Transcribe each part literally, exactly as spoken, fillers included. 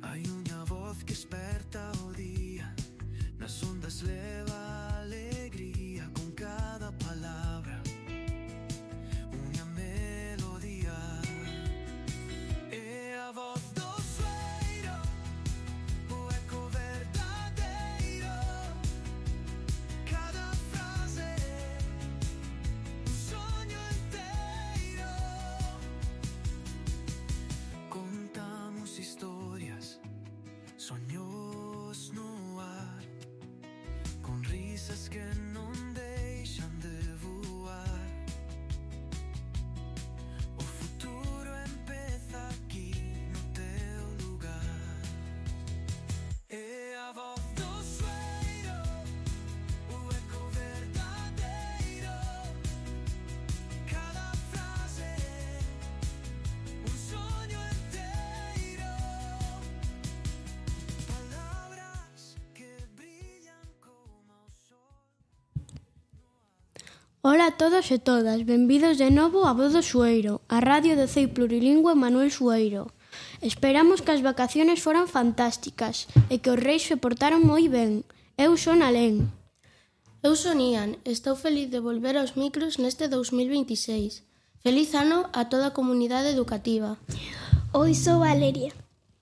Hai unha voz que esperta o día, nas ondas leva alegría con cada palabra, unha melodía. É a voz do sueiro, o eco verdadeiro, cada frase un soño inteiro. Contamos historias, soños no ar, con risas que non deixan de voar. O futuro empeza aquí no teu lugar. É a voz do sueiro, o eco verdadeiro, cada frase un soño inteiro. Palabras que brillan como o sol. Ola a todos e todas, benvidos de novo a Voz do Sueiro, a radio do C E I Plurilingüe Manuel Sueiro. Esperamos que as vacaciones foran fantásticas e que os reis se portaron moi ben. Eu son Alén. Eu son Ian, estou feliz de volver aos micros neste dous mil veintiséis. Feliz ano a toda a comunidade educativa. Oi, sou Valeria.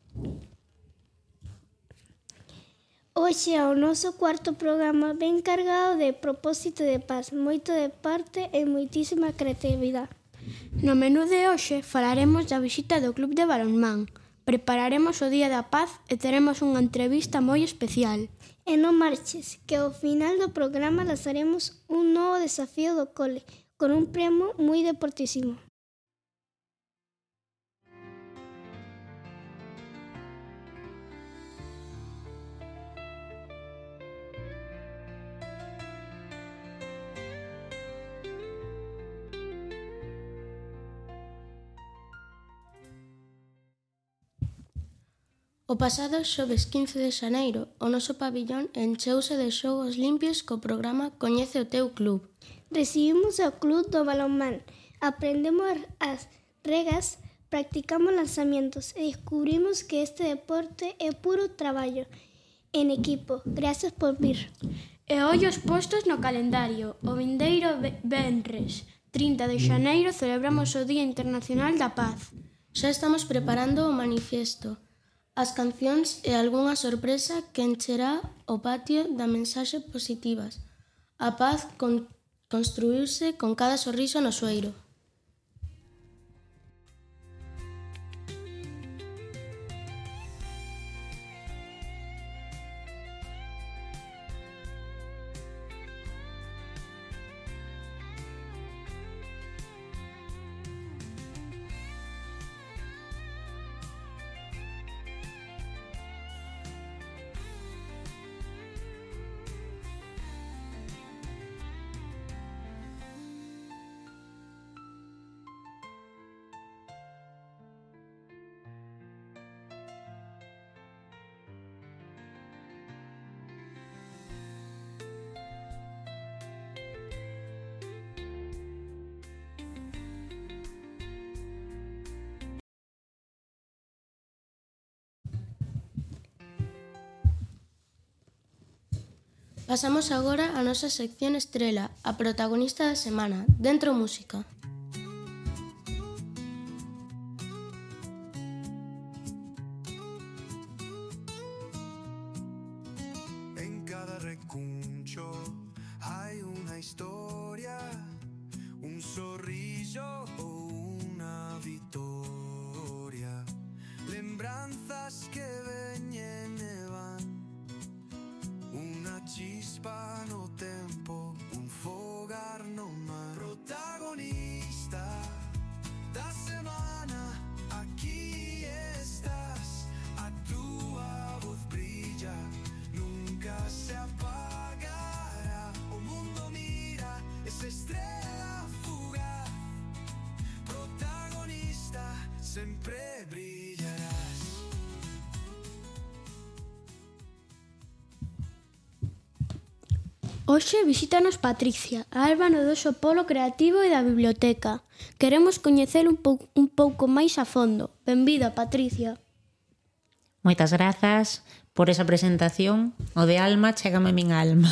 Hoxe é o noso cuarto programa ben cargado de propósito de paz, moito de parte e moitísima creatividade. No menú de hoxe falaremos da visita do Club de Balonmán, prepararemos o Día da Paz e teremos unha entrevista moi especial. E non marches, que ao final do programa lanzaremos un novo desafío do cole, con un premio moi deportísimo. O pasado xoves quince de xaneiro, o noso pabillón encheuse de xogos limpios co programa Coñece o teu club. Recibimos ao Club do Balonmán, aprendemos as regas, practicamos lanzamientos e descubrimos que este deporte é puro traballo en equipo. Gracias por vir. E ollos postos no calendario. O vindeiro venres trinta de xaneiro celebramos o Día Internacional da Paz. Xa estamos preparando o manifiesto, as cancións e algunha sorpresa que encherá o patio da mensaxe positivas. A paz con, construirse con cada sorriso no sueiro. Pasamos agora á nosa sección estrela, a protagonista da semana, Dentro Música. En cada recuncho hai unha historia, un sorriso ou unha vitoria, lembranzas que veñen e van, unha chispa no tempo, un fogar no mar. Protagonista da semana, aquí estás, a túa voz brilla, nunca se apagará. O mundo mira esa estrela fugaz, protagonista, sempre brillarás. Hoxe visítanos Patricia, a alba no noso polo creativo e da biblioteca. Queremos coñecer un, pou, un pouco máis a fondo. Benvida, Patricia. Moitas grazas por esa presentación. O de alma, chégame a min alma.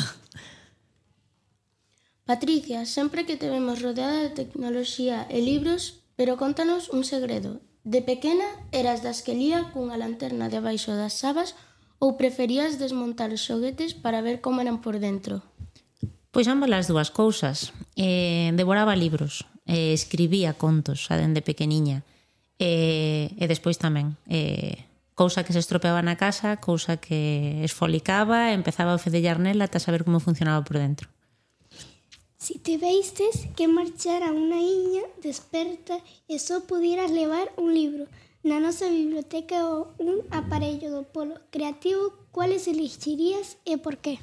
Patricia, sempre que te vemos rodeada de tecnoloxía e libros, pero contanos un segredo. De pequena, eras das que lía cunha lanterna debaixo das sabas ou preferías desmontar os xoguetes para ver como eran por dentro? Pois ambas as dúas cousas. Eh, devoraba libros, eh, escribía contos, xa dende pequeniña. Eh, e despois tamén, eh, cousa que se estropeaba na casa, cousa que esfolicaba, empezaba a fedellar nela ata saber como funcionaba por dentro. Si te veistes que marchar a unha iña desperta e só pudieras levar un libro na nosa biblioteca ou un aparello do polo creativo, cuáles elixirías e por qué?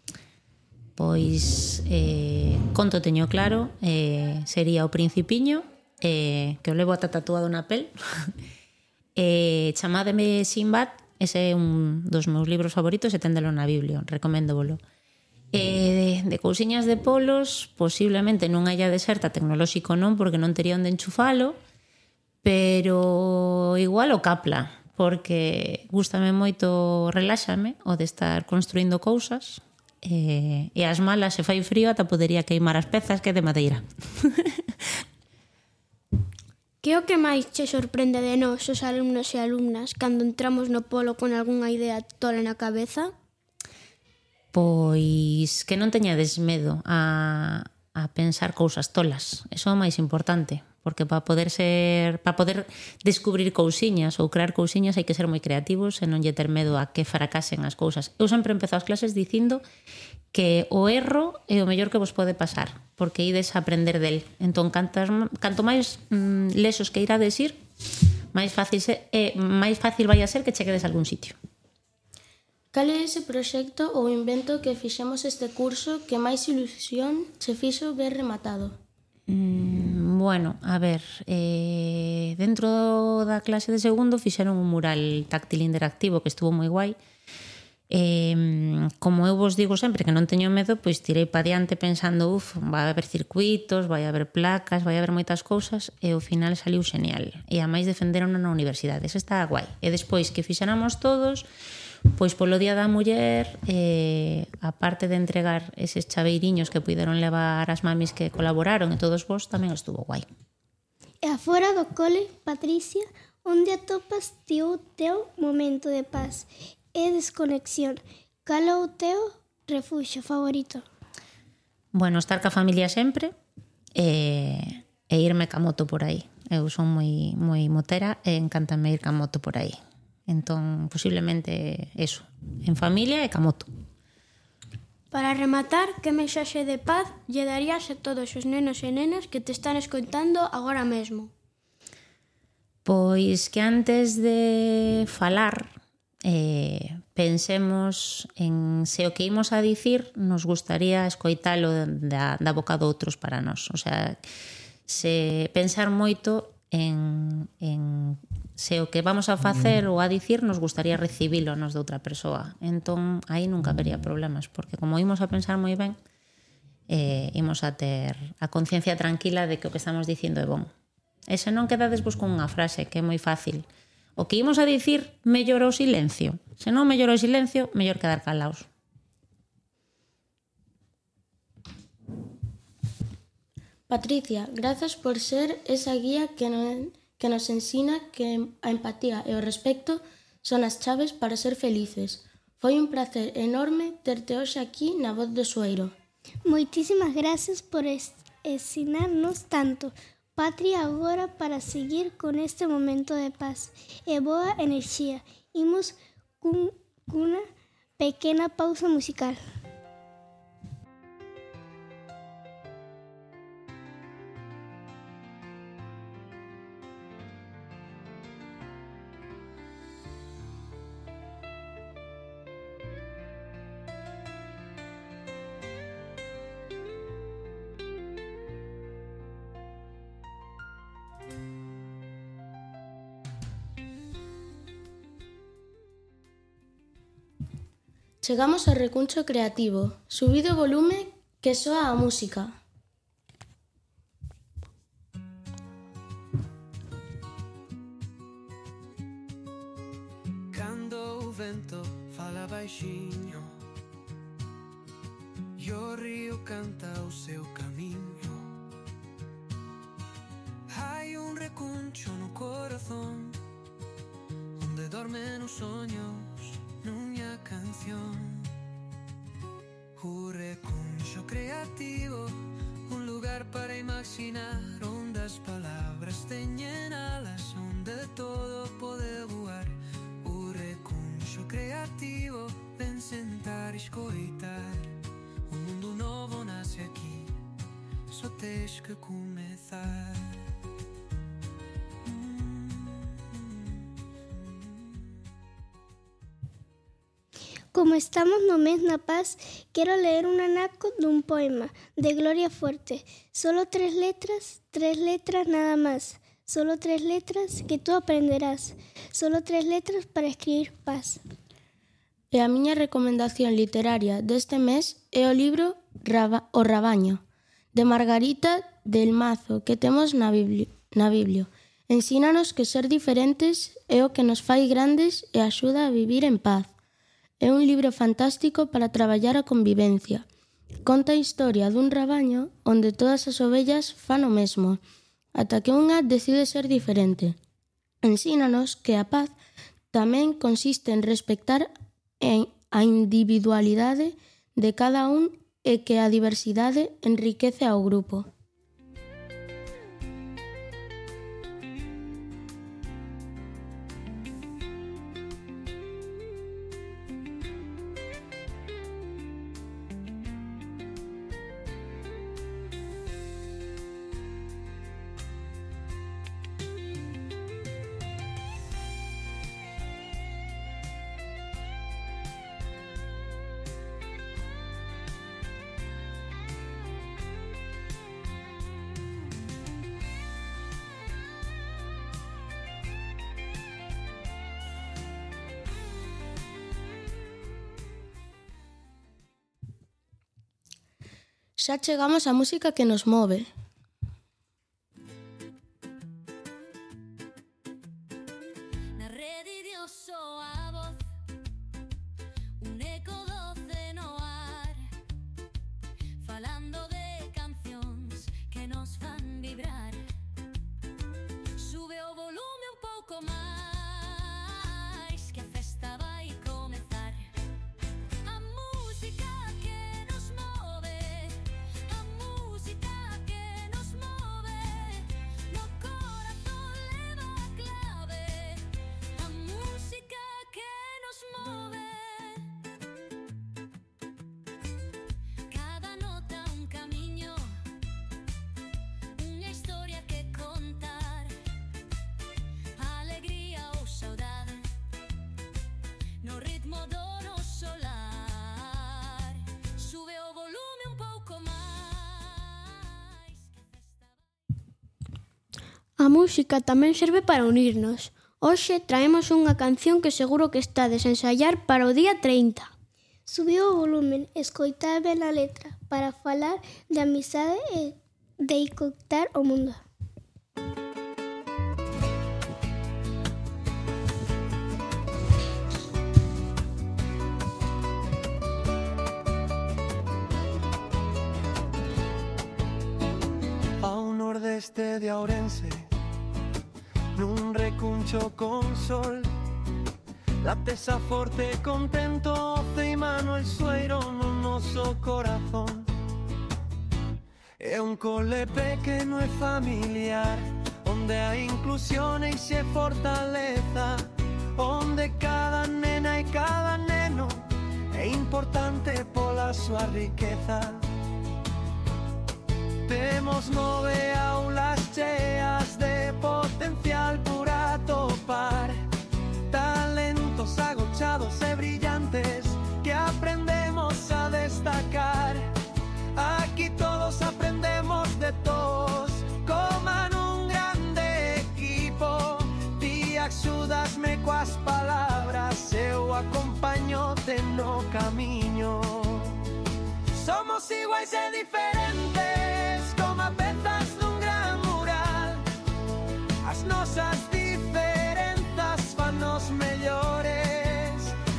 Pois, eh, conto teño claro, eh, sería O Principiño, eh, que o levo ata tatuado na pel. eh, chamádeme Sinbad, ese é un dos meus libros favoritos e téndelo na Biblia, recoméndovolo. E de, de cousiñas de polos, posiblemente nunha illa deserta tecnolóxico non, porque non tería onde enchufalo, pero igual o Capla, porque gústame moito, reláxame o de estar construindo cousas, e, e as malas, se fai frío, ata podería queimar as pezas que é de madeira. Que é o que máis che sorprende de nós, os alumnos e alumnas, cando entramos no polo con algunha idea tola na cabeza? Pois que non teñades medo a, a pensar cousas tolas. Eso é o máis importante, porque para poder ser, para poder descubrir cousiñas ou crear cousiñas hai que ser moi creativos e non lle ter medo a que fracasen as cousas. Eu sempre empezo as clases dicindo que o erro é o mellor que vos pode pasar, porque ides a aprender del. Entón, cantas, canto máis mm, lesos que irades ir, máis fácil, se, eh, máis fácil vai a ser que cheguedes a algún sitio. Cal é ese proxecto ou invento que fixemos este curso que máis ilusión se fixo ver rematado? Mm, bueno, a ver, eh, dentro da clase de segundo fixeron un mural táctil interactivo que estuvo moi guai. Eh, como eu vos digo sempre que non teño medo, pois tirei pa diante pensando, uf, vai haber circuitos, vai haber placas, vai haber moitas cousas, e ao final saliu xenial. E a máis defenderon na universidade, eso está guai. E despois que fixéramos todos, pois polo Día da Muller, eh, a parte de entregar eses chaveiriños que puideron levar as mamis que colaboraron e todos vos, tamén estuvo guai. E afora do cole, Patricia, onde atopas ti o teu momento de paz e desconexión? Cal é o teu refuxio favorito? Bueno, estar ca familia sempre e, e irme ca moto por aí. Eu son moi, moi motera e encántame ir ca moto por aí. Entón, posiblemente eso, en familia e ca moto. Para rematar, que mensaxe de paz lle darías a todos os nenos e nenas que te están escoitando agora mesmo? Pois que antes de falar, eh, pensemos en se o que imos a dicir nos gustaría escoitalo da, da boca de outros para nós. O sea, se pensar moito en, en se o que vamos a facer ou a dicir nos gustaría recibilo nos de outra persoa. Entón, aí nunca habería problemas, porque como imos a pensar moi ben, eh, imos a ter a conciencia tranquila de que o que estamos dicindo é bon. E se non, quedades vos con unha frase que é moi fácil. O que imos a dicir, mellor o silencio. Se non mellor o silencio, mellor quedar calaos. Patricia, grazas por ser esa guía que, no, que nos ensina que a empatía e o respecto son as chaves para ser felices. Foi un placer enorme terte hoxe aquí na Voz do Sueiro. Moitísimas gracias por ensinarnos tanto, Patria. Agora, para seguir con este momento de paz e boa enerxía, imos cun, cunha pequena pausa musical. Chegamos ao recuncho creativo. Subido o volume que soa a música. Cando vento fala baixiño e o río canta o seu camiño. Hai un recuncho no corazón onde dormen os soños nunha canción. O recuncho creativo, un lugar para imaginar onde as palabras teñen alas, onde todo pode voar. O recuncho creativo, ven sentar e escoitar. Un mundo novo nasce aquí, só tens que comezar. Como estamos no mes na paz, quero ler un anaco dun poema de Gloria Fuerte. Solo tres letras, tres letras nada más. Solo tres letras que tú aprenderás. Solo tres letras para escribir paz. E a miña recomendación literaria deste mes é o libro Raba, O Rabaño, de Margarita del Mazo, que temos na Biblia. Na Biblia. Ensínanos que ser diferentes é o que nos fai grandes e axuda a vivir en paz. É un libro fantástico para traballar a convivencia. Conta a historia dun rabaño onde todas as ovellas fan o mesmo, ata que unha decide ser diferente. Ensínanos que a paz tamén consiste en respectar a individualidade de cada un e que a diversidade enriquece ao grupo. Xa chegamos á música que nos move. Na rede de soa a voz, un eco doce no ar, falando de cancións que nos fan vibrar. Sube o volume un pouco máis, que a festa vai comezar. A música que nos move, a música que nos move, no corazón leva a clave. A música que nos move. Cada nota un camiño, unha historia que contar, alegría ou saudade, no ritmo do noso lar. Sube o volume un pouco máis, que a festa vai. A música tamén serve para unirnos. Hoxe traemos unha canción que seguro que estades a ensaiar para o día trinta. Subiu o volumen, escoitar ben a letra, para falar de amizade e de conectar o mundo. Ao nordeste de Ourense, nun recuncho con sol, latesa forte, contento, e Manuel Sueiro no noso corazón. É un cole pequeno e familiar, onde a inclusión eixe fortaleza, onde cada nena e cada neno é importante pola súa riqueza. Temos nove aulas cheas de potencial por atopar, talentos agochados e brillantes que aprendemos a destacar. Aquí todos aprendemos de todos, como nun grande equipo. Ti axudasme coas palabras, eu acompañote no camiño. Somos iguais e diferentes, como a pezas dun gran mural. As nosas diferenzas fanos mellores,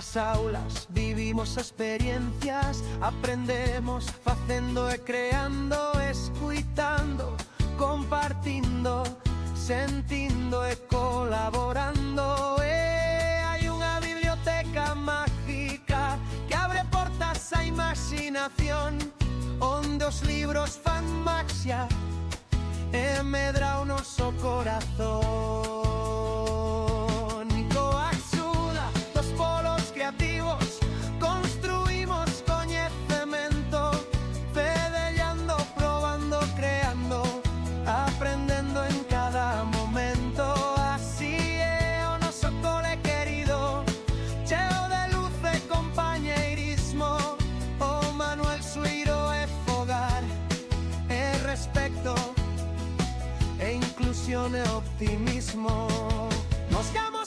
nas aulas vivimos experiencias, aprendemos facendo e creando, escuitando, compartindo, sentindo e colaborando. E hai unha biblioteca mágica que abre portas á imaginación, onde os libros fan maxia e medra o noso corazón. Coa axuda dos polos creativos construímos coñecemento, fedellando, probando, creando, aprendendo en cada momento. Así é o noso cole querido, cheo de luz e compañeirismo. O Manuel Sueiro é fogar, é respecto, e inclusión e optimismo. Nos gamos.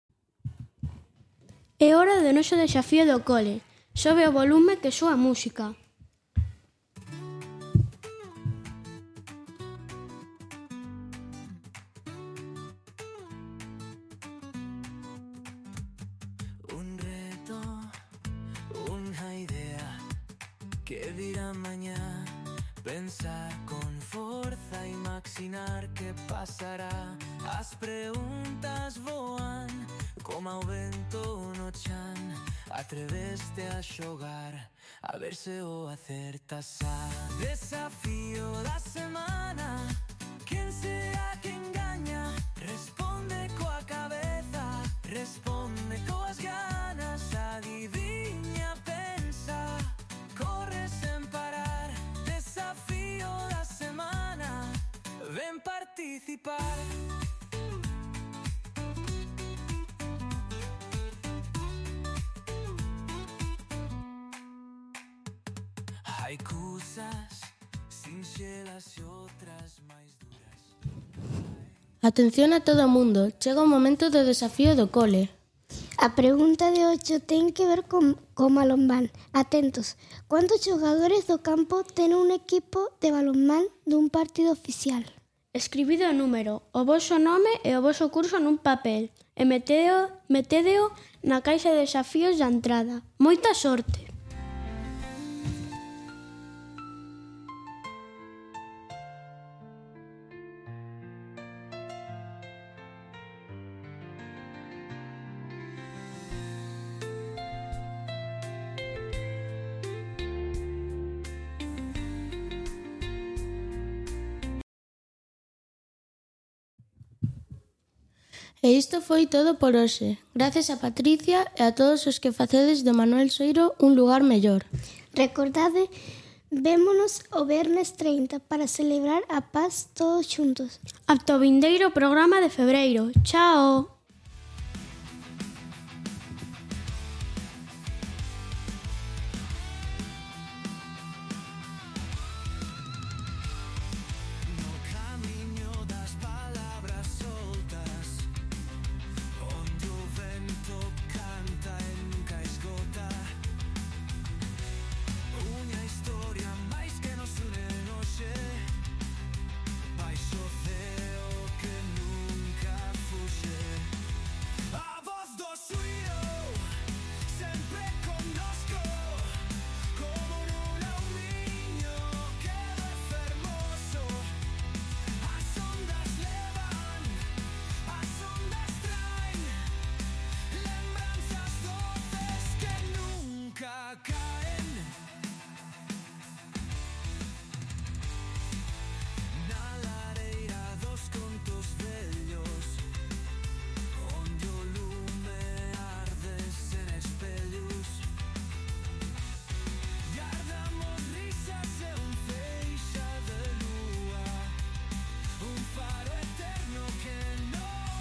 É hora do noso desafío do cole. Sobe o volume que soa a música. Un reto, unha idea que virá mañá. Pensar con forza, imaginar que pasará. As preguntas voan como ao vento no chan. Atreveste a xogar, a ver se o acertas. A desafío da semana, quen será que engaña? Responde coa cabeza, responde coas ganas. Adiviña, pensa, corre sen parar. Desafío da semana, ven participar. Hai cousas sinxelas e outras máis duras. Atención a todo o mundo, chega o momento do desafío do cole. A pregunta de ocho ten que ver con, con balonmán. Atentos, ¿cuántos xogadores do campo ten un equipo de balonmán dun partido oficial? Escribido o número, o voso nome e o voso curso nun papel e metedeo, metedeo na caixa de desafíos da entrada. Moita sorte! E isto foi todo por hoxe. Gracias a Patricia e a todos os que facedes do Manuel Sueiro un lugar mellor. Recordade, vémonos o Viernes treinta para celebrar a paz todos xuntos. Ata o vindeiro programa de febreiro. Chao!